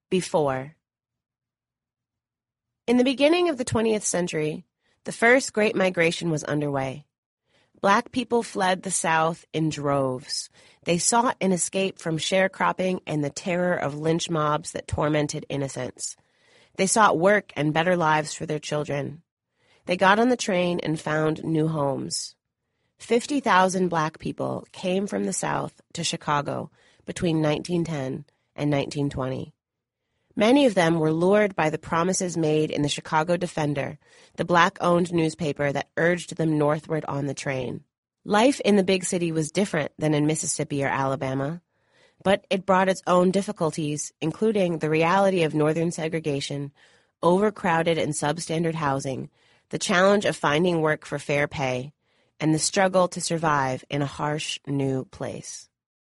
Before. In the beginning of the 20th century, the first Great Migration was underway. Black people fled the South in droves. They sought an escape from sharecropping and the terror of lynch mobs that tormented innocents. They sought work and better lives for their children. They got on the train and found new homes. 50,000 black people came from the South to Chicago between 1910 and 1920. Many of them were lured by the promises made in the Chicago Defender, the black-owned newspaper that urged them northward on the train. Life in the big city was different than in Mississippi or Alabama, but it brought its own difficulties, including the reality of northern segregation, overcrowded and substandard housing, the challenge of finding work for fair pay, and the struggle to survive in a harsh new place.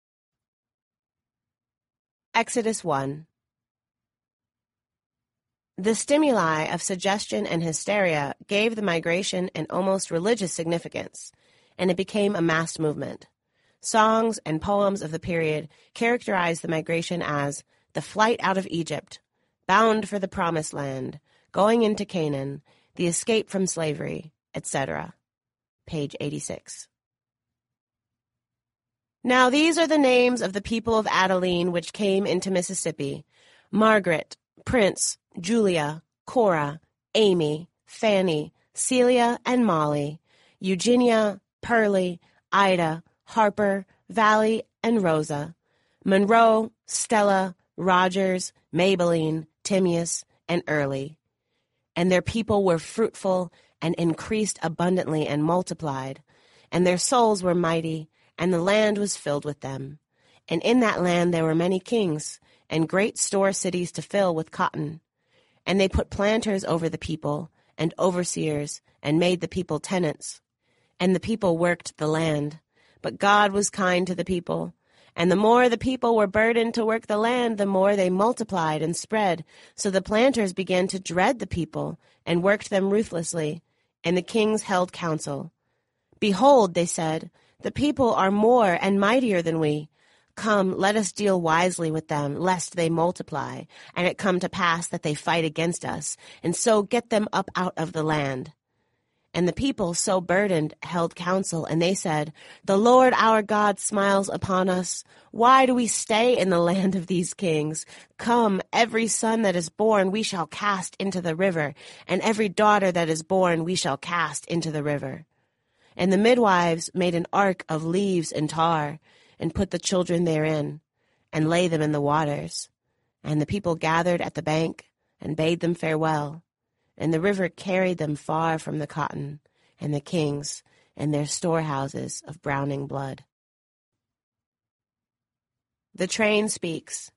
Exodus 1. The stimuli of suggestion and hysteria gave the migration an almost religious significance, and it became a mass movement. Songs and poems of the period characterized the migration as the flight out of Egypt, bound for the promised land, going into Canaan, the escape from slavery, etc. Page 86. Now these are the names of the people of Adeline which came into Mississippi: Margaret, Prince, Julia, Cora, Amy, Fanny, Celia, and Molly, Eugenia, Pearlie, Ida, Harper, Valley, and Rosa, Monroe, Stella, Rogers, Maybelline, Timaeus, and Early. And their people were fruitful and increased abundantly and multiplied, and their souls were mighty, and the land was filled with them. And in that land there were many kings, and great store cities to fill with cotton. And they put planters over the people, and overseers, and made the people tenants. And the people worked the land. But God was kind to the people. And the more the people were burdened to work the land, the more they multiplied and spread. So the planters began to dread the people, and worked them ruthlessly. And the kings held counsel. Behold, they said, the people are more and mightier than we. Come, let us deal wisely with them, lest they multiply, and it come to pass that they fight against us, and so get them up out of the land. And the people, so burdened, held counsel, and they said, the Lord our God smiles upon us. Why do we stay in the land of these kings? Come, every son that is born we shall cast into the river, and every daughter that is born we shall cast into the river. And the midwives made an ark of leaves and tar, and put the children therein, and lay them in the waters. And the people gathered at the bank, and bade them farewell. And the river carried them far from the cotton, and the kings, and their storehouses of browning blood. The train speaks.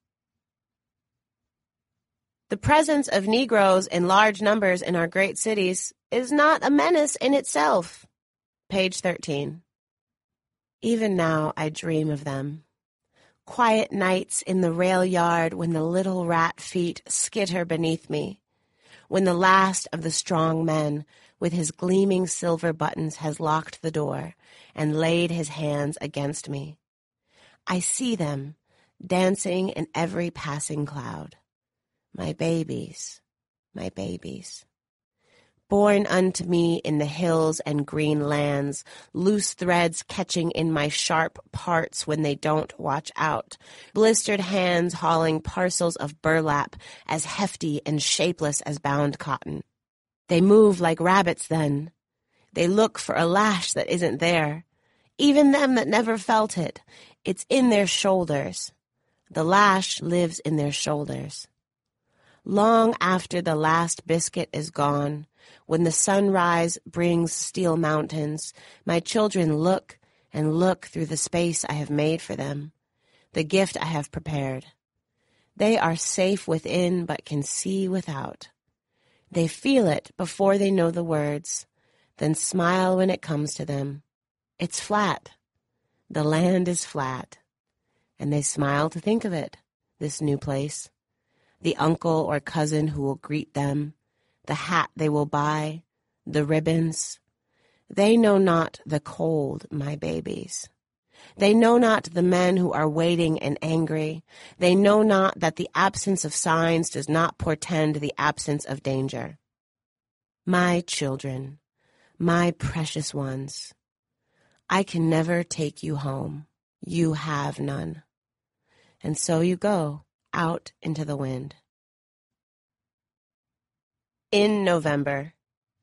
The presence of Negroes in large numbers in our great cities is not a menace in itself. Page 13. Even now I dream of them. Quiet nights in the rail yard when the little rat feet skitter beneath me, when the last of the strong men with his gleaming silver buttons has locked the door and laid his hands against me. I see them dancing in every passing cloud. My babies, my babies. Born unto me in the hills and green lands, loose threads catching in my sharp parts when they don't watch out, blistered hands hauling parcels of burlap as hefty and shapeless as bound cotton. They move like rabbits then. They look for a lash that isn't there. Even them that never felt it, it's in their shoulders. The lash lives in their shoulders. Long after the last biscuit is gone, when the sunrise brings steel mountains, my children look and look through the space I have made for them, the gift I have prepared. They are safe within but can see without. They feel it before they know the words, then smile when it comes to them. It's flat. The land is flat. And they smile to think of it, this new place. The uncle or cousin who will greet them, the hat they will buy, the ribbons. They know not the cold, my babies. They know not the men who are waiting and angry. They know not that the absence of signs does not portend the absence of danger. My children, my precious ones, I can never take you home. You have none. And so you go out into the wind. In November.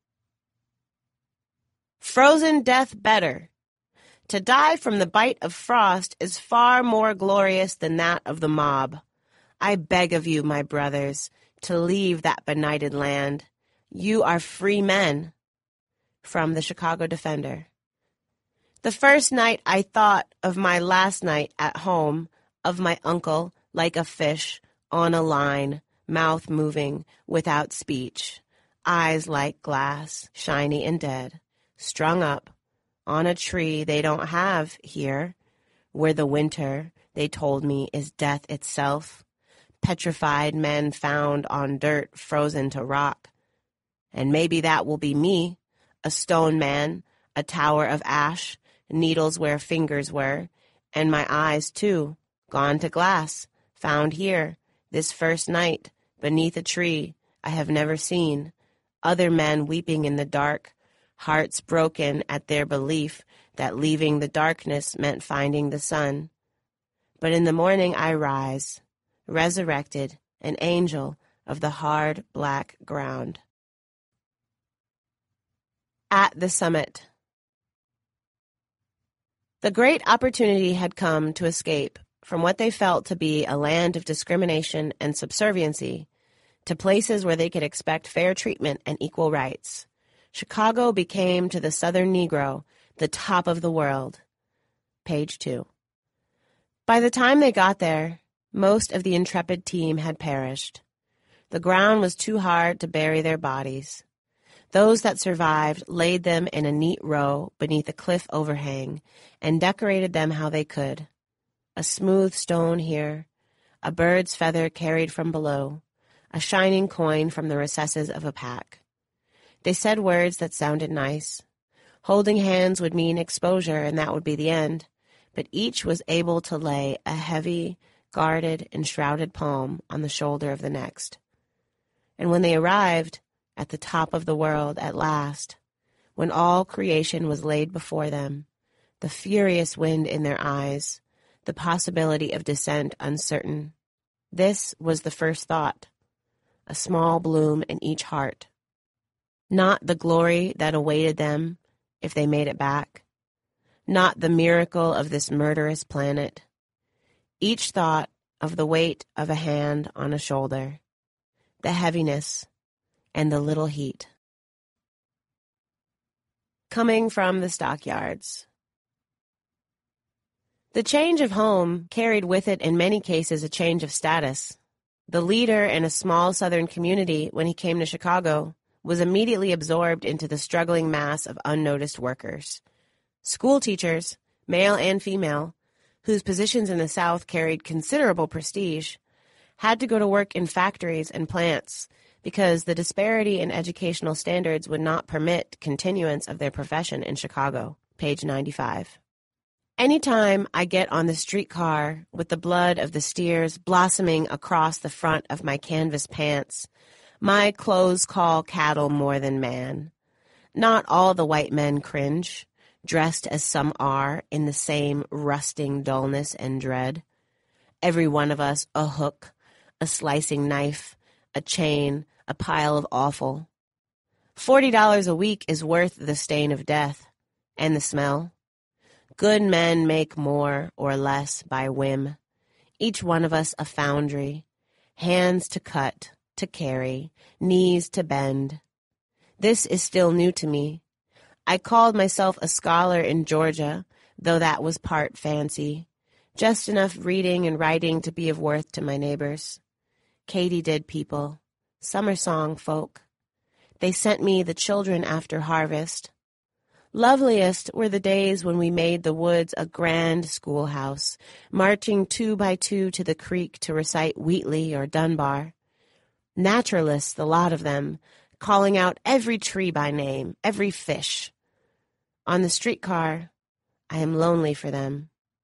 Frozen death better. To die from the bite of frost is far more glorious than that of the mob. I beg of you, my brothers, to leave that benighted land. You are free men. From the Chicago Defender. The first night I thought of my last night at home, of my uncle, like a fish, on a line, mouth moving, without speech, eyes like glass, shiny and dead, strung up, on a tree they don't have here, where the winter, they told me, is death itself, petrified men found on dirt frozen to rock. And maybe that will be me, a stone man, a tower of ash, needles where fingers were, and my eyes, too, gone to glass, found here, this first night, beneath a tree I have never seen, other men weeping in the dark, hearts broken at their belief that leaving the darkness meant finding the sun. But in the morning I rise, resurrected, an angel of the hard black ground. At the summit. The great opportunity had come to escape from what they felt to be a land of discrimination and subserviency to places where they could expect fair treatment and equal rights. Chicago became to the Southern Negro the top of the world. Page 2. By the time they got there, most of the intrepid team had perished. The ground was too hard to bury their bodies. Those that survived laid them in a neat row beneath a cliff overhang and decorated them how they could. A smooth stone here, a bird's feather carried from below, a shining coin from the recesses of a pack. They said words that sounded nice. Holding hands would mean exposure, and that would be the end. But each was able to lay a heavy, guarded, enshrouded palm on the shoulder of the next. And when they arrived at the top of the world at last, when all creation was laid before them, the furious wind in their eyes, the possibility of descent uncertain, this was the first thought, a small bloom in each heart. Not the glory that awaited them if they made it back, not the miracle of this murderous planet. Each thought of the weight of a hand on a shoulder, the heaviness, and the little heat. Coming from the stockyards. The change of home carried with it in many cases a change of status. The leader in a small Southern community, when he came to Chicago, was immediately absorbed into the struggling mass of unnoticed workers. School teachers, male and female, whose positions in the South carried considerable prestige, had to go to work in factories and plants because the disparity in educational standards would not permit continuance of their profession in Chicago. Page 95. Anytime I get on the streetcar with the blood of the steers blossoming across the front of my canvas pants, my clothes call cattle more than man. Not all the white men cringe, dressed as some are in the same rusting dullness and dread. Every one of us a hook, a slicing knife, a chain, a pile of offal. $40 a week is worth the stain of death and the smell. Good men make more or less by whim. Each one of us a foundry, hands to cut, to carry, knees to bend. This is still new to me. I called myself a scholar in Georgia, though that was part fancy, just enough reading and writing to be of worth to my neighbors. Katydid people, summer song folk. They sent me the children after harvest. Loveliest were the days when we made the woods a grand schoolhouse, marching 2 by 2 to the creek to recite Wheatley or Dunbar. Naturalists, the lot of them, calling out every tree by name, every fish. On the streetcar, I am lonely for them.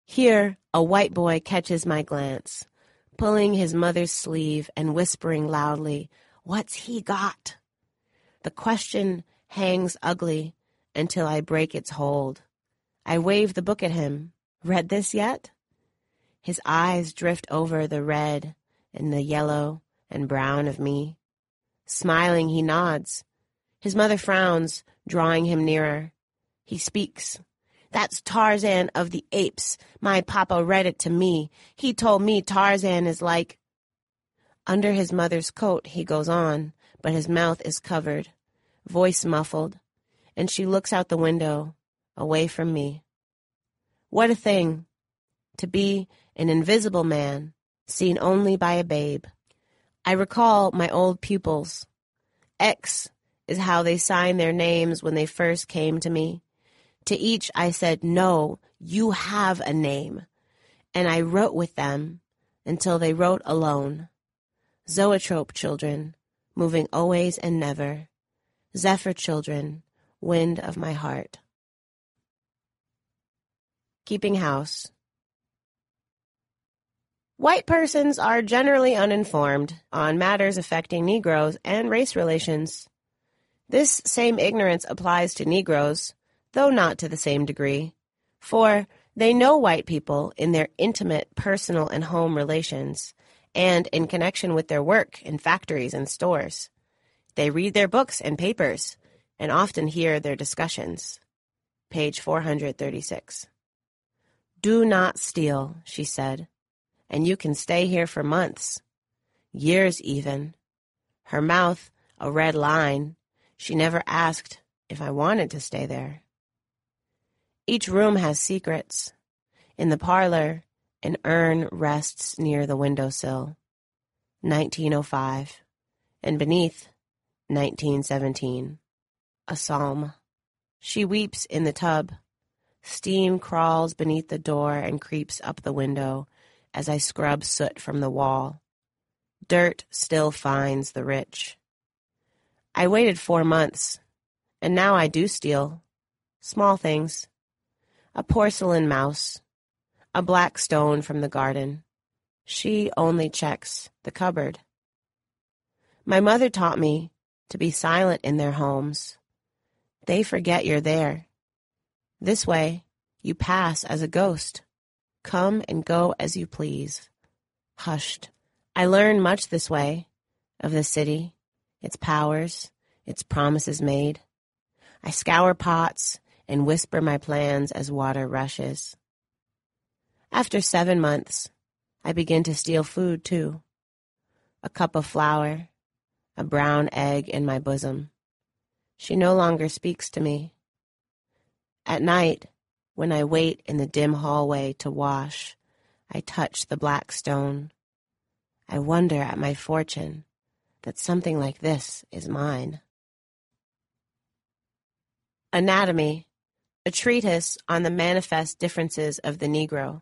Here, a white boy catches my glance, pulling his mother's sleeve and whispering loudly, "What's he got?" The question hangs ugly until I break its hold. I wave the book at him. "Read this yet?" His eyes drift over the red and the yellow and brown of me. Smiling, he nods. His mother frowns, drawing him nearer. He speaks. "That's Tarzan of the Apes. My papa read it to me. He told me Tarzan is like—" Under his mother's coat, he goes on, but his mouth is covered, voice muffled, and she looks out the window, away from me. What a thing, to be an invisible man, seen only by a babe. I recall my old pupils. X is how they signed their names when they first came to me. To each I said, "No, you have a name." And I wrote with them until they wrote alone. Zoetrope children, moving always and never. Zephyr children, wind of my heart. Keeping house. White persons are generally uninformed on matters affecting Negroes and race relations. This same ignorance applies to Negroes, though not to the same degree, for they know white people in their intimate personal and home relations, and in connection with their work in factories and stores. They read their books and papers, and often hear their discussions. Page 436. "Do not steal," she said, "and you can stay here for months, years even." Her mouth a red line, she never asked if I wanted to stay there. Each room has secrets. In the parlor, an urn rests near the windowsill, 1905, and beneath, 1917, a psalm. She weeps in the tub. Steam crawls beneath the door and creeps up the window as I scrub soot from the wall. Dirt still finds the rich. I waited 4 months, and now I do steal. Small things. A porcelain mouse. A black stone from the garden. She only checks the cupboard. My mother taught me to be silent in their homes. They forget you're there. This way, you pass as a ghost. Come and go as you please. Hushed. I learn much this way, of the city, its powers, its promises made. I scour pots and whisper my plans as water rushes. After 7 months, I begin to steal food, too. A cup of flour, a brown egg in my bosom. She no longer speaks to me. At night, when I wait in the dim hallway to wash, I touch the black stone. I wonder at my fortune that something like this is mine. Anatomy, a treatise on the manifest differences of the Negro.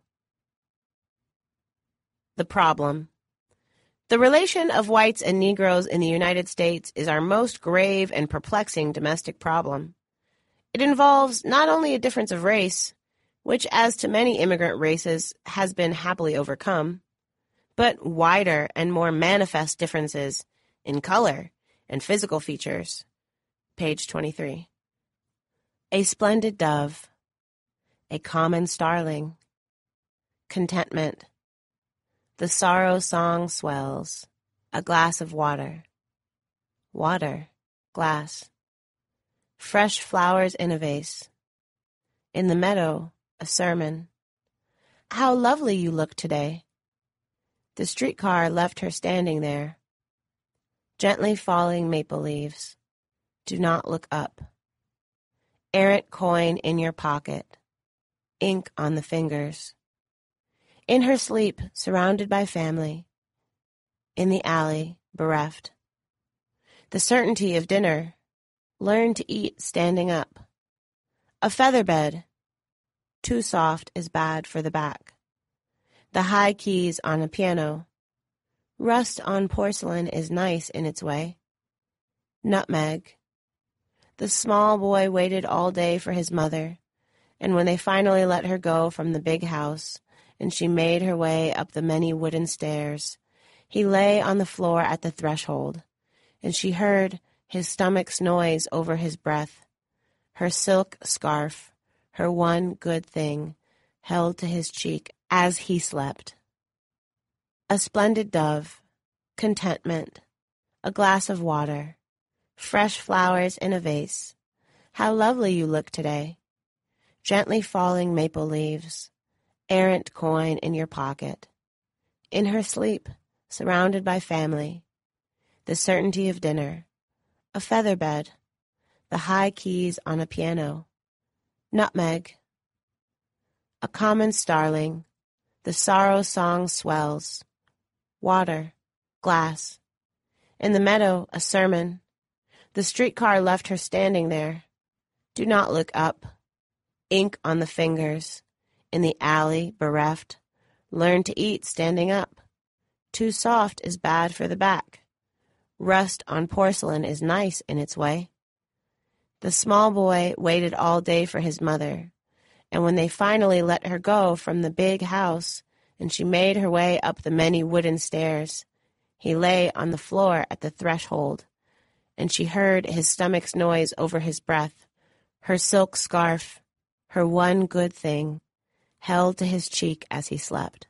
The problem. The relation of whites and Negroes in the United States is our most grave and perplexing domestic problem. It involves not only a difference of race, which as to many immigrant races has been happily overcome, but wider and more manifest differences in color and physical features. Page 23. A splendid dove, a common starling, contentment, the sorrow song swells, a glass of water, water, glass, fresh flowers in a vase, in the meadow, a sermon. How lovely you look today. The streetcar left her standing there. Gently falling maple leaves. Do not look up. Errant coin in your pocket. Ink on the fingers. In her sleep, surrounded by family. In the alley, bereft. The certainty of dinner. Learn to eat standing up. A feather bed. Too soft is bad for the back. The high keys on a piano. Rust on porcelain is nice in its way. Nutmeg. The small boy waited all day for his mother, And when they finally let her go from the big house, and she made her way up the many wooden stairs, he lay on the floor at the threshold, and she heard his stomach's noise over his breath, her silk scarf, her one good thing, held to his cheek as he slept. A splendid dove, contentment, a glass of water, fresh flowers in a vase. How lovely you look today. Gently falling maple leaves, errant coin in your pocket. In her sleep, surrounded by family, the certainty of dinner, a feather bed, the high keys on a piano, nutmeg, a common starling, the sorrow song swells, water, glass. In the meadow, a sermon. The streetcar left her standing there. Do not look up. Ink on the fingers. In the alley, bereft. Learn to eat standing up. Too soft is bad for the back. Rust on porcelain is nice in its way. The small boy waited all day for his mother, and when they finally let her go from the big house and she made her way up the many wooden stairs, he lay on the floor at the threshold, and she heard his stomach's noise over his breath, her silk scarf, her one good thing, held to his cheek as he slept.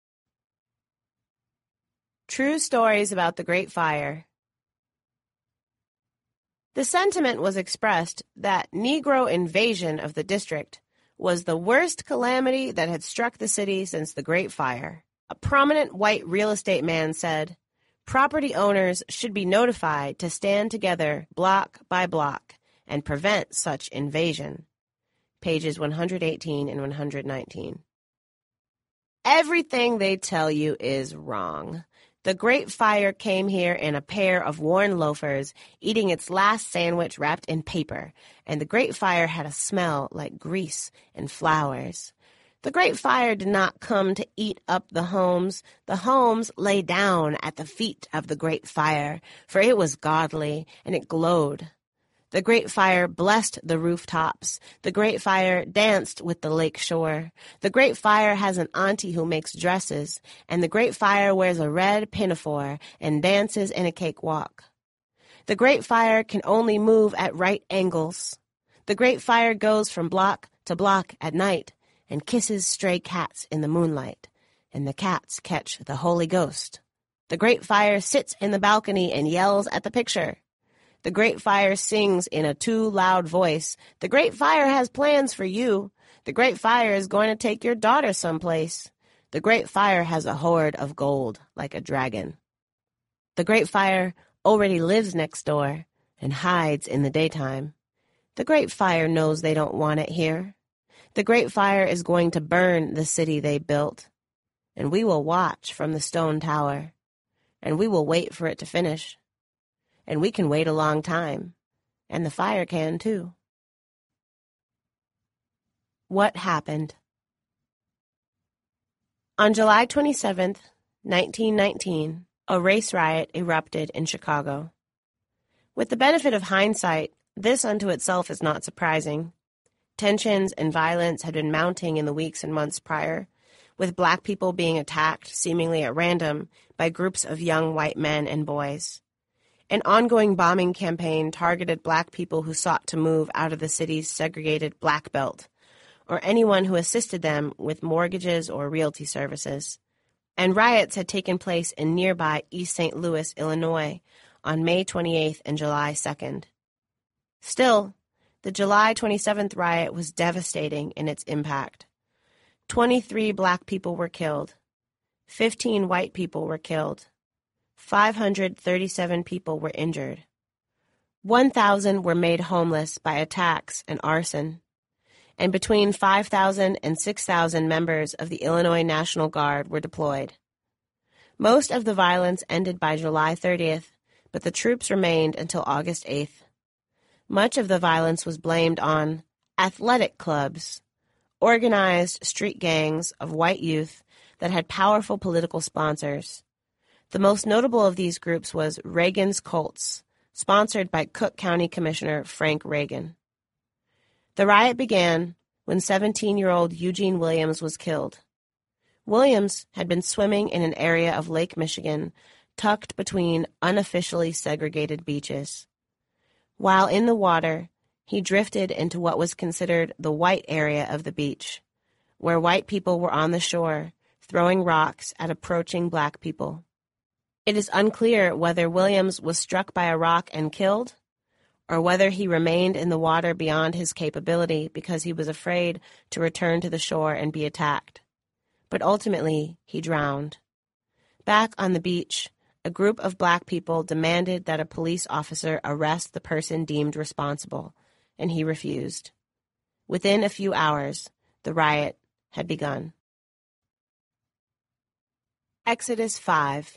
True stories about the Great Fire. The sentiment was expressed that Negro invasion of the district was the worst calamity that had struck the city since the Great Fire. A prominent white real estate man said, property owners should be notified to stand together block by block and prevent such invasion. Pages 118 and 119. Everything they tell you is wrong. The Great Fire came here in a pair of worn loafers, eating its last sandwich wrapped in paper, and the Great Fire had a smell like grease and flowers. The Great Fire did not come to eat up the homes. The homes lay down at the feet of the Great Fire, for it was godly, and it glowed. The Great Fire blessed the rooftops. The Great Fire danced with the lake shore. The Great Fire has an auntie who makes dresses, and the Great Fire wears a red pinafore and dances in a cakewalk. The Great Fire can only move at right angles. The Great Fire goes from block to block at night and kisses stray cats in the moonlight, and the cats catch the Holy Ghost. The Great Fire sits in the balcony and yells at the picture. The Great Fire sings in a too loud voice. The Great Fire has plans for you. The Great Fire is going to take your daughter someplace. The Great Fire has a hoard of gold like a dragon. The Great Fire already lives next door and hides in the daytime. The Great Fire knows they don't want it here. The Great Fire is going to burn the city they built, and we will watch from the stone tower, and we will wait for it to finish. And we can wait a long time, and the fire can too. What happened? On July 27th, 1919, a race riot erupted in Chicago. With the benefit of hindsight, this unto itself is not surprising. Tensions and violence had been mounting in the weeks and months prior, with black people being attacked seemingly at random by groups of young white men and boys. An ongoing bombing campaign targeted black people who sought to move out of the city's segregated black belt, or anyone who assisted them with mortgages or realty services. And riots had taken place in nearby East St. Louis, Illinois, on May 28th and July 2nd. Still, the July 27th riot was devastating in its impact. 23 black people were killed. 15 white people were killed. 537 people were injured. 1,000 were made homeless by attacks and arson. And between 5,000 and 6,000 members of the Illinois National Guard were deployed. Most of the violence ended by July 30th, but the troops remained until August 8th. Much of the violence was blamed on athletic clubs, organized street gangs of white youth that had powerful political sponsors. The most notable of these groups was Reagan's Colts, sponsored by Cook County Commissioner Frank Reagan. The riot began when 17-year-old Eugene Williams was killed. Williams had been swimming in an area of Lake Michigan tucked between unofficially segregated beaches. While in the water, he drifted into what was considered the white area of the beach, where white people were on the shore, throwing rocks at approaching black people. It is unclear whether Williams was struck by a rock and killed, or whether he remained in the water beyond his capability because he was afraid to return to the shore and be attacked. But ultimately, he drowned. Back on the beach, a group of black people demanded that a police officer arrest the person deemed responsible, and he refused. Within a few hours, the riot had begun. Exodus 5.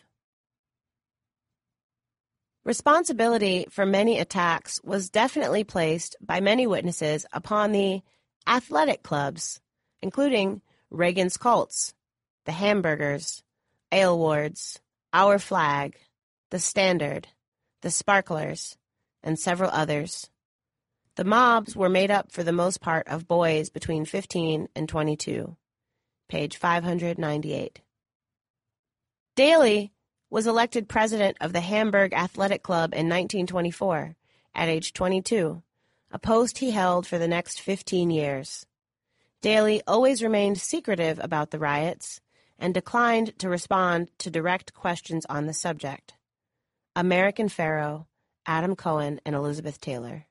Responsibility for many attacks was definitely placed by many witnesses upon the athletic clubs, including Reagan's Colts, the Hamburgers, Aylwards, Our Flag, the Standard, the Sparklers, and several others. The mobs were made up for the most part of boys between 15 and 22. Page 598. Daley was elected president of the Hamburg Athletic Club in 1924, at age 22, a post he held for the next 15 years. Daley always remained secretive about the riots and declined to respond to direct questions on the subject. American Pharaoh, Adam Cohen, and Elizabeth Taylor.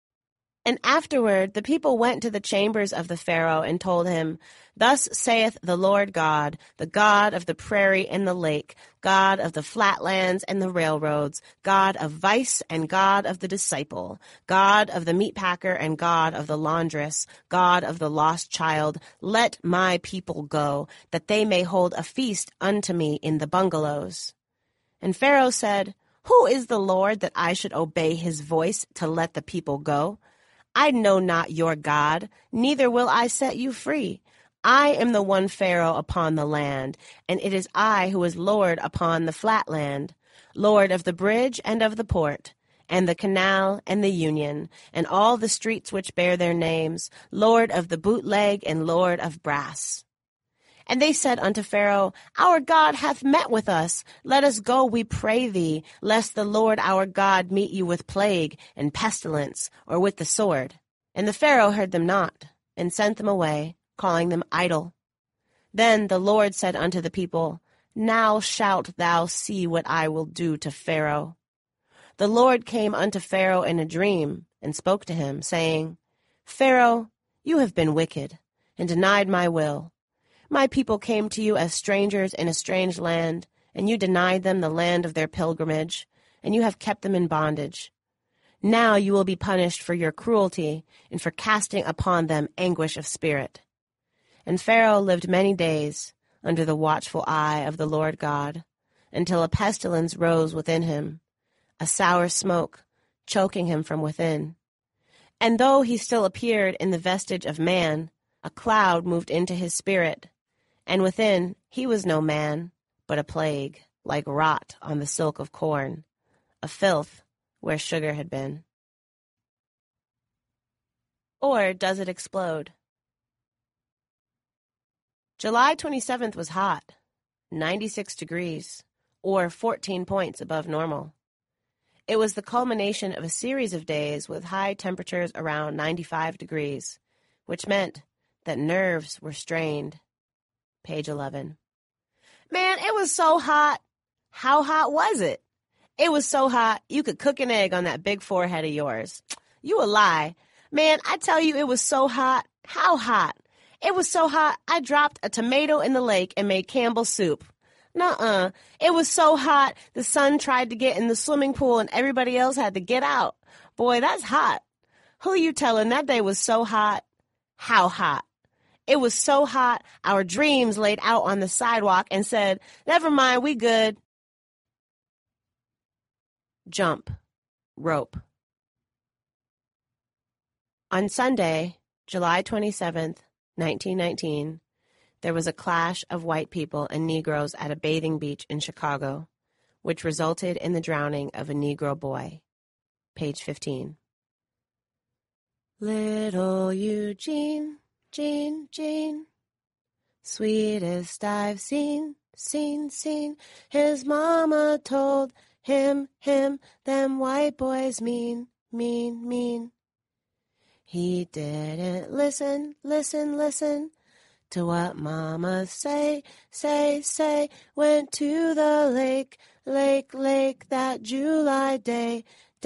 And afterward the people went to the chambers of the Pharaoh and told him, "Thus saith the Lord God, the God of the prairie and the lake, God of the flatlands and the railroads, God of vice and God of the disciple, God of the meatpacker and God of the laundress, God of the lost child, let my people go, that they may hold a feast unto me in the bungalows." And Pharaoh said, "Who is the Lord that I should obey his voice to let the people go? I know not your God, neither will I set you free. I am the one Pharaoh upon the land, and it is I who is Lord upon the flat land, Lord of the bridge and of the port, and the canal and the union, and all the streets which bear their names, Lord of the bootleg and Lord of brass." And they said unto Pharaoh, "Our God hath met with us. Let us go, we pray thee, lest the Lord our God meet you with plague and pestilence, or with the sword." And the Pharaoh heard them not, and sent them away, calling them idle. Then the Lord said unto the people, "Now shalt thou see what I will do to Pharaoh." The Lord came unto Pharaoh in a dream, and spoke to him, saying, "Pharaoh, you have been wicked, and denied my will. My people came to you as strangers in a strange land, and you denied them the land of their pilgrimage, and you have kept them in bondage. Now you will be punished for your cruelty and for casting upon them anguish of spirit." And Pharaoh lived many days under the watchful eye of the Lord God, until a pestilence rose within him, a sour smoke choking him from within. And though he still appeared in the vestige of man, a cloud moved into his spirit, and within he was no man, but a plague, like rot on the silk of corn, a filth where sugar had been. Or does it explode? July 27th was hot, 96 degrees, or 14 points above normal. It was the culmination of a series of days with high temperatures around 95 degrees, which meant that nerves were strained. Page 11. Man, it was so hot. How hot was it? It was so hot, you could cook an egg on that big forehead of yours. You a lie. Man, I tell you, it was so hot. How hot? It was so hot, I dropped a tomato in the lake and made Campbell's soup. Nuh-uh. It was so hot, the sun tried to get in the swimming pool and everybody else had to get out. Boy, that's hot. Who you telling that day was so hot? How hot? It was so hot, our dreams laid out on the sidewalk and said, "Never mind, we good." Jump. Rope. On Sunday, July 27th, 1919, there was a clash of white people and Negroes at a bathing beach in Chicago, which resulted in the drowning of a Negro boy. Page 15. Little Eugene Jean, Jean. Sweetest I've seen. His mama told him, them white boys mean. He didn't listen to what mama say. Went to the lake that July day.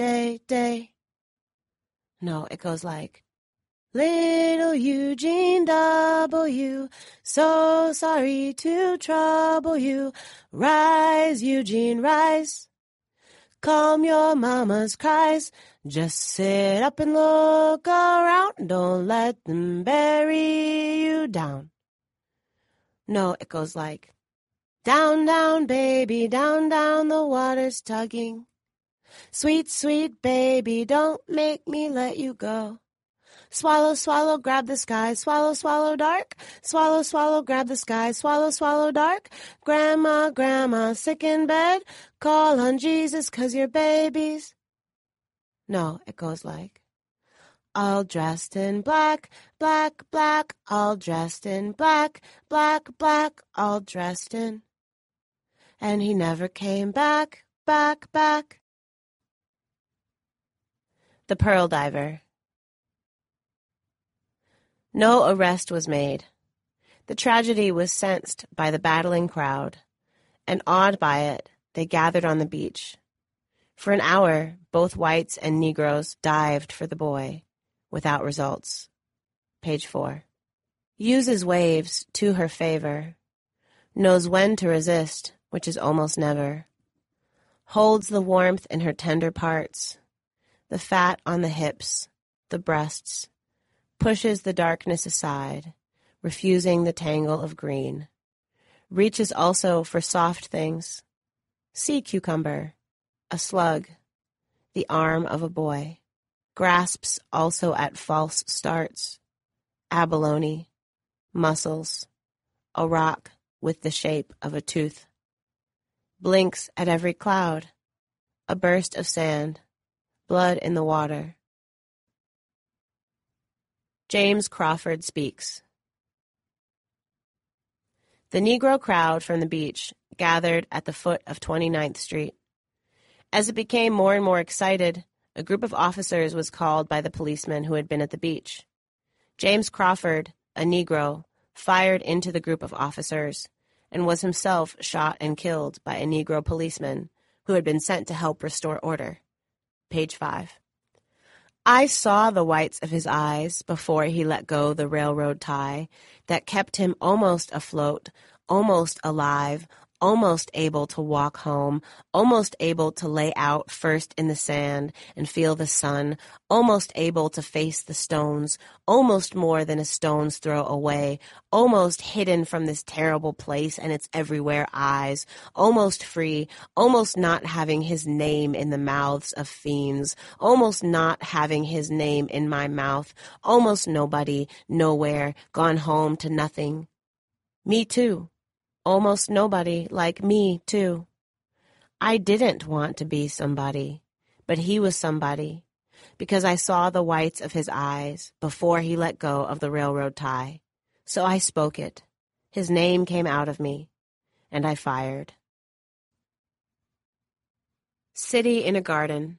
No, it goes like, little Eugene W., so sorry to trouble you. Rise, Eugene, rise. Calm your mama's cries. Just sit up and look around. Don't let them bury you down. No, it goes like, down, down, baby, down, down, the water's tugging. Sweet, sweet baby, don't make me let you go. Swallow, swallow, grab the sky. Swallow, swallow, dark. Swallow, swallow, grab the sky. Swallow, swallow, dark. Grandma, sick in bed. Call on Jesus 'cause you're babies. No, it goes like, all dressed in black, black, black. All dressed in black, black, black. All dressed in. And he never came back. The Pearl Diver. No arrest was made. The tragedy was sensed by the battling crowd, and awed by it, they gathered on the beach. For an hour, both whites and Negroes dived for the boy, without results. Page 4. Uses waves to her favor, knows when to resist, which is almost never. Holds the warmth in her tender parts, the fat on the hips, the breasts, pushes the darkness aside, refusing the tangle of green. Reaches also for soft things. Sea cucumber, a slug, the arm of a boy. Grasps also at false starts. Abalone, mussels, a rock with the shape of a tooth. Blinks at every cloud, a burst of sand, blood in the water. James Crawford speaks. The Negro crowd from the beach gathered at the foot of 29th Street. As it became more and more excited, a group of officers was called by the policeman who had been at the beach. James Crawford, a Negro, fired into the group of officers and was himself shot and killed by a Negro policeman who had been sent to help restore order. Page 5. I saw the whites of his eyes before he let go the railroad tie that kept him almost afloat, almost alive, almost able to walk home, almost able to lay out first in the sand and feel the sun, almost able to face the stones, almost more than a stone's throw away, almost hidden from this terrible place and its everywhere eyes, almost free, almost not having his name in the mouths of fiends, almost not having his name in my mouth, almost nobody, nowhere, gone home to nothing. Me too. Almost nobody like me, too. I didn't want to be somebody, but he was somebody, because I saw the whites of his eyes before he let go of the railroad tie. So I spoke it. His name came out of me, and I fired. City in a Garden.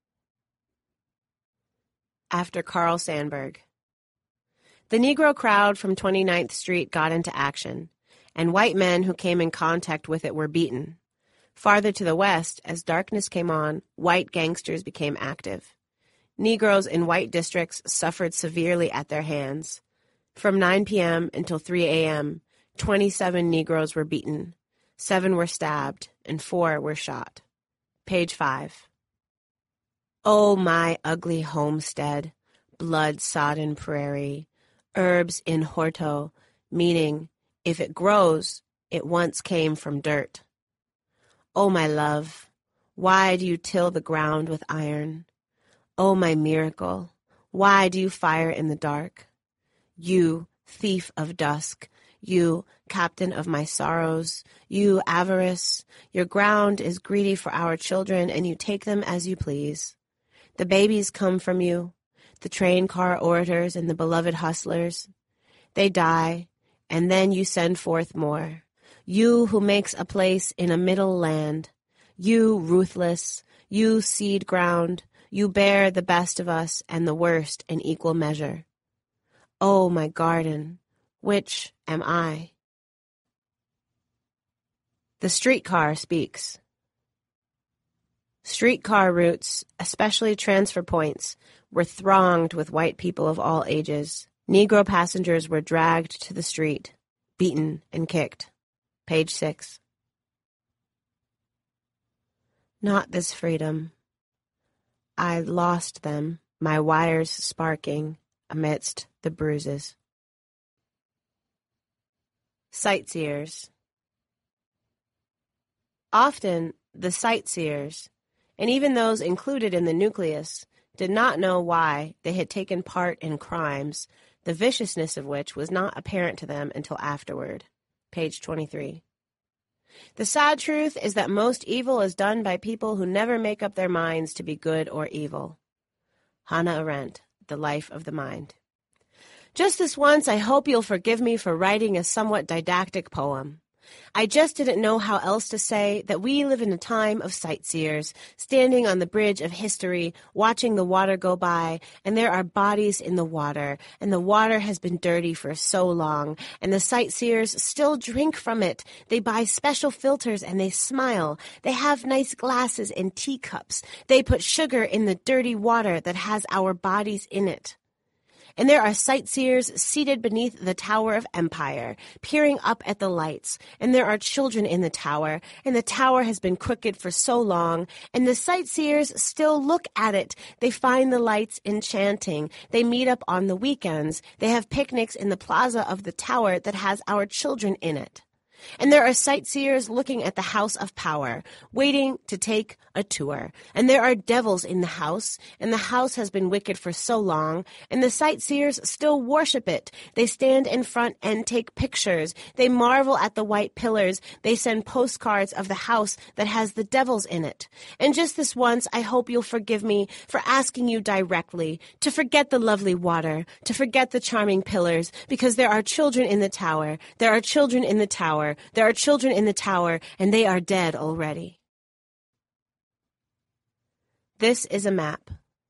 After Carl Sandburg. The Negro crowd from 29th Street got into action, and white men who came in contact with it were beaten. Farther to the west, as darkness came on, white gangsters became active. Negroes in white districts suffered severely at their hands. From 9 p.m. until 3 a.m., 27 Negroes were beaten, 7 were stabbed, and 4 were shot. Page 5. Oh, my ugly homestead, blood-sodden prairie, herbs in horto, meaning, if it grows, it once came from dirt. Oh, my love, why do you till the ground with iron? Oh, my miracle, why do you fire in the dark? You, thief of dusk, you, captain of my sorrows, you, avarice, your ground is greedy for our children, and you take them as you please. The babies come from you, the train car orators and the beloved hustlers. They die, and then you send forth more. You who makes a place in a middle land. You ruthless, you seed ground, you bear the best of us and the worst in equal measure. Oh, my garden, which am I? The streetcar speaks. Streetcar routes, especially transfer points, were thronged with white people of all ages. Negro passengers were dragged to the street, beaten and kicked. Page 6. Not this freedom. I lost them, my wires sparking amidst the bruises. Sightseers. Often, the sightseers, and even those included in the nucleus, did not know why they had taken part in crimes, the viciousness of which was not apparent to them until afterward. Page 23. The sad truth is that most evil is done by people who never make up their minds to be good or evil. Hannah Arendt, The Life of the Mind. Just this once, I hope you'll forgive me for writing a somewhat didactic poem. I just didn't know how else to say that we live in a time of sightseers, standing on the bridge of history, watching the water go by, and there are bodies in the water, and the water has been dirty for so long, and the sightseers still drink from it. They buy special filters and they smile. They have nice glasses and teacups. They put sugar in the dirty water that has our bodies in it. And there are sightseers seated beneath the Tower of Empire, peering up at the lights. And there are children in the tower, and the tower has been crooked for so long. And the sightseers still look at it. They find the lights enchanting. They meet up on the weekends. They have picnics in the plaza of the tower that has our children in it. And there are sightseers looking at the House of Power, waiting to take a tour. And there are devils in the house, and the house has been wicked for so long, and the sightseers still worship it. They stand in front and take pictures. They marvel at the white pillars. They send postcards of the house that has the devils in it. And just this once, I hope you'll forgive me for asking you directly to forget the lovely water, to forget the charming pillars, because there are children in the tower. There are children in the tower. There are children in the tower, and they are dead already. This is a map.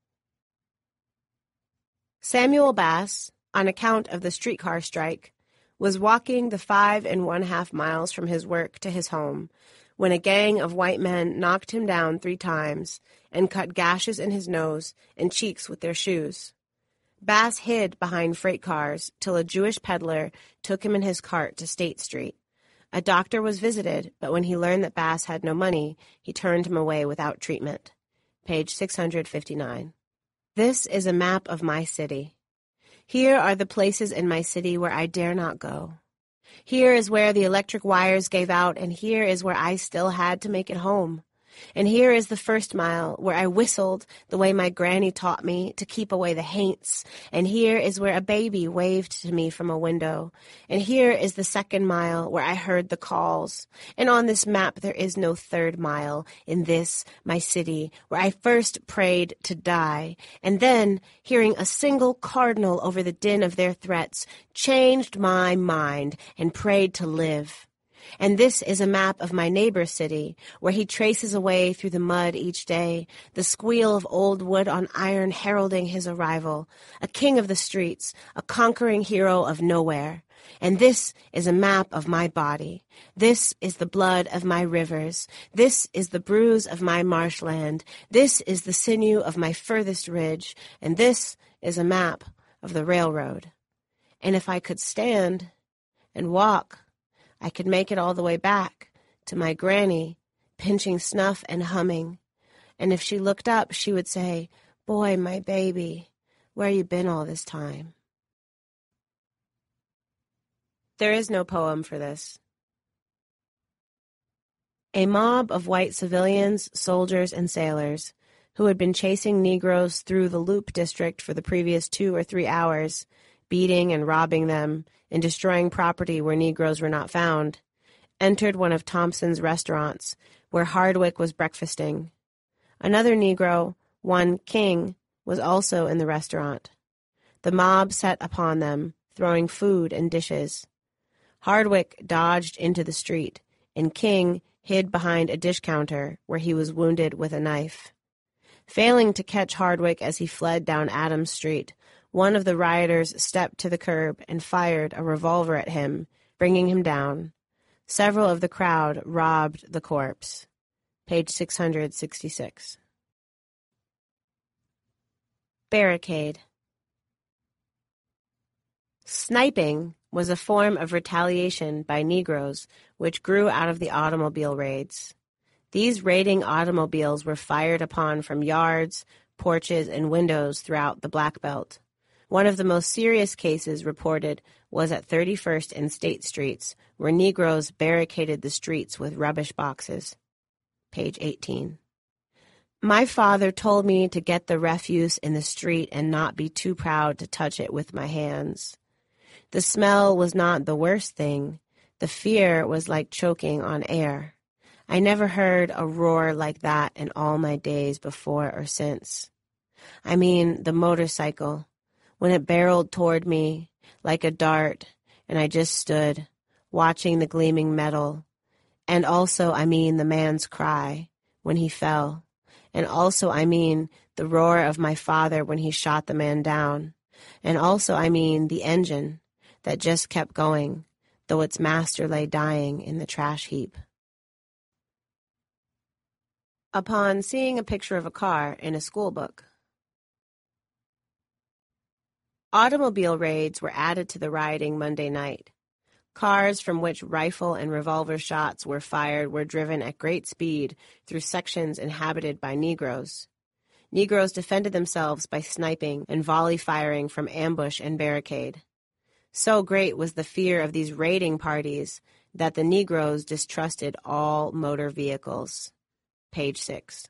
Samuel Bass, on account of the streetcar strike, was walking the 5½ miles from his work to his home when a gang of white men knocked him down 3 times and cut gashes in his nose and cheeks with their shoes. Bass hid behind freight cars till a Jewish peddler took him in his cart to State Street. A doctor was visited, but when he learned that Bass had no money, he turned him away without treatment. Page 659. This is a map of my city. Here are the places in my city where I dare not go. Here is where the electric wires gave out, and here is where I still had to make it home. And here is the 1st mile where I whistled the way my granny taught me to keep away the haints. And here is where a baby waved to me from a window. And here is the 2nd mile where I heard the calls. And on this map there is no 3rd mile in this, my city, where I first prayed to die. And then, hearing a single cardinal over the din of their threats, changed my mind and prayed to live. And this is a map of my neighbor's city, where he traces a way through the mud each day, the squeal of old wood on iron heralding his arrival, a king of the streets, a conquering hero of nowhere. And this is a map of my body. This is the blood of my rivers. This is the bruise of my marshland. This is the sinew of my furthest ridge. And this is a map of the railroad. And if I could stand and walk, I could make it all the way back to my granny, pinching snuff and humming. And if she looked up, she would say, "Boy, my baby, where you been all this time?" There is no poem for this. A mob of white civilians, soldiers, and sailors, who had been chasing Negroes through the Loop District for the previous 2 or 3 hours, beating and robbing them, and destroying property where Negroes were not found, entered one of Thompson's restaurants, where Hardwick was breakfasting. Another Negro, one King, was also in the restaurant. The mob set upon them, throwing food and dishes. Hardwick dodged into the street, and King hid behind a dish counter where he was wounded with a knife. Failing to catch Hardwick as he fled down Adams Street, one of the rioters stepped to the curb and fired a revolver at him, bringing him down. Several of the crowd robbed the corpse. Page 666. Barricade. Sniping was a form of retaliation by Negroes which grew out of the automobile raids. These raiding automobiles were fired upon from yards, porches, and windows throughout the Black Belt. One of the most serious cases reported was at 31st and State Streets, where Negroes barricaded the streets with rubbish boxes. Page 18. My father told me to get the refuse in the street and not be too proud to touch it with my hands. The smell was not the worst thing. The fear was like choking on air. I never heard a roar like that in all my days before or since. I mean the motorcycle, when it barreled toward me like a dart, and I just stood, watching the gleaming metal. And also I mean the man's cry when he fell. And also I mean the roar of my father when he shot the man down. And also I mean the engine that just kept going, though its master lay dying in the trash heap. Upon seeing a picture of a car in a school book. Automobile raids were added to the rioting Monday night. Cars from which rifle and revolver shots were fired were driven at great speed through sections inhabited by Negroes. Negroes defended themselves by sniping and volley firing from ambush and barricade. So great was the fear of these raiding parties that the Negroes distrusted all motor vehicles. Page 6.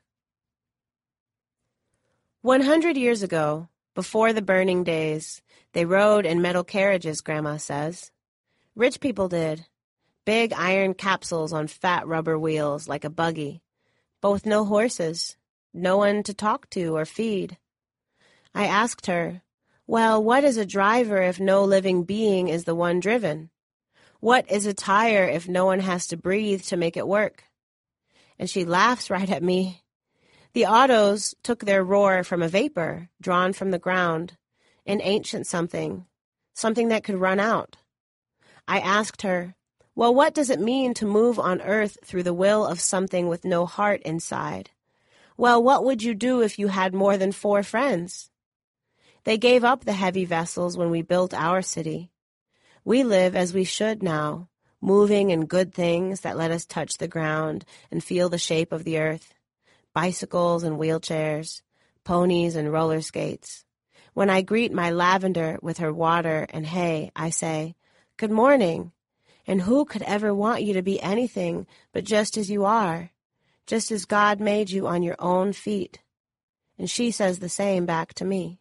100 years ago, before the burning days, they rode in metal carriages, Grandma says. Rich people did. Big iron capsules on fat rubber wheels like a buggy. But with no horses, no one to talk to or feed. I asked her, well, what is a driver if no living being is the one driven? What is a tire if no one has to breathe to make it work? And she laughs right at me. The autos took their roar from a vapor drawn from the ground, an ancient something that could run out. I asked her, well, what does it mean to move on earth through the will of something with no heart inside? Well, what would you do if you had more than 4 friends? They gave up the heavy vessels when we built our city. We live as we should now, moving in good things that let us touch the ground and feel the shape of the earth. Bicycles and wheelchairs, ponies and roller skates. When I greet my lavender with her water and hay, I say, good morning. And who could ever want you to be anything but just as you are, just as God made you on your own feet? And she says the same back to me.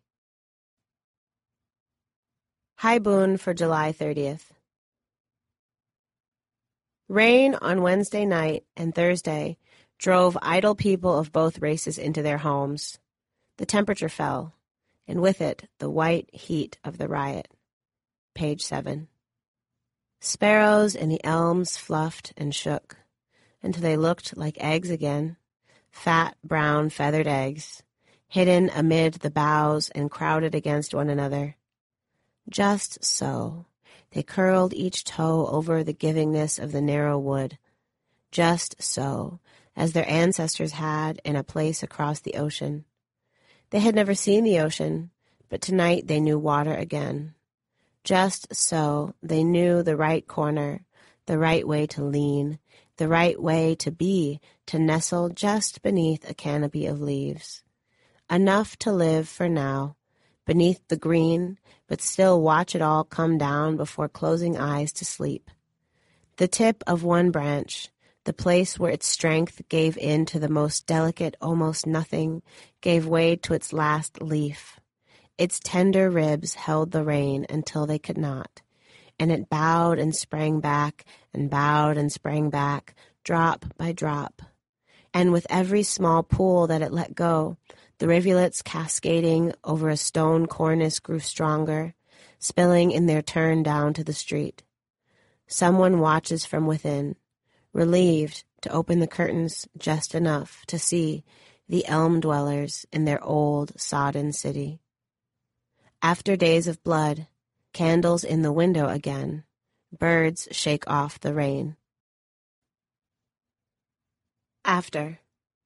High Boone for July 30th. Rain on Wednesday night and Thursday drove idle people of both races into their homes. The temperature fell, and with it the white heat of the riot. Page 7. Sparrows in the elms fluffed and shook until they looked like eggs again, fat, brown, feathered eggs, hidden amid the boughs and crowded against one another. Just so, they curled each toe over the givingness of the narrow wood. Just so, as their ancestors had in a place across the ocean. They had never seen the ocean, but tonight they knew water again. Just so, they knew the right corner, the right way to lean, the right way to be, to nestle just beneath a canopy of leaves. Enough to live for now, beneath the green, but still watch it all come down before closing eyes to sleep. The tip of one branch, the place where its strength gave in to the most delicate almost nothing, gave way to its last leaf. Its tender ribs held the rain until they could not, and it bowed and sprang back, and bowed and sprang back, drop by drop. And with every small pool that it let go, the rivulets cascading over a stone cornice grew stronger, spilling in their turn down to the street. Someone watches from within, relieved to open the curtains just enough to see the elm dwellers in their old, sodden city. After days of blood, candles in the window again, birds shake off the rain. After.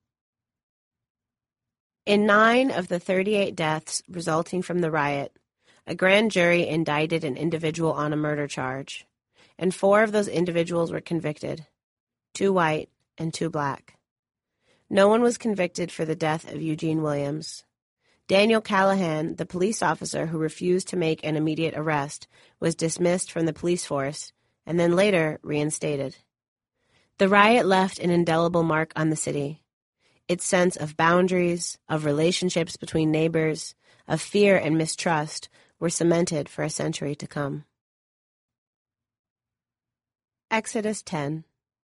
In 9 of the 38 deaths resulting from the riot, a grand jury indicted an individual on a murder charge, and 4 of those individuals were convicted, 2 white and 2 black. No one was convicted for the death of Eugene Williams. Daniel Callahan, the police officer who refused to make an immediate arrest, was dismissed from the police force and then later reinstated. The riot left an indelible mark on the city. Its sense of boundaries, of relationships between neighbors, of fear and mistrust were cemented for a century to come. Exodus 10.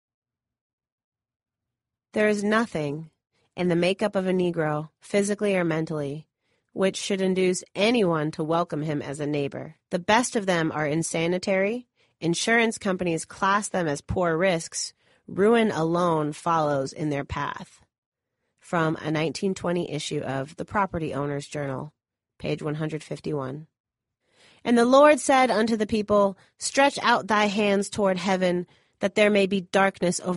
There is nothing in the makeup of a Negro, physically or mentally, which should induce anyone to welcome him as a neighbor. The best of them are insanitary. Insurance companies class them as poor risks. Ruin alone follows in their path. From a 1920 issue of The Property Owner's Journal, page 151. And the Lord said unto the people, Stretch out thy hands toward heaven, that there may be darkness over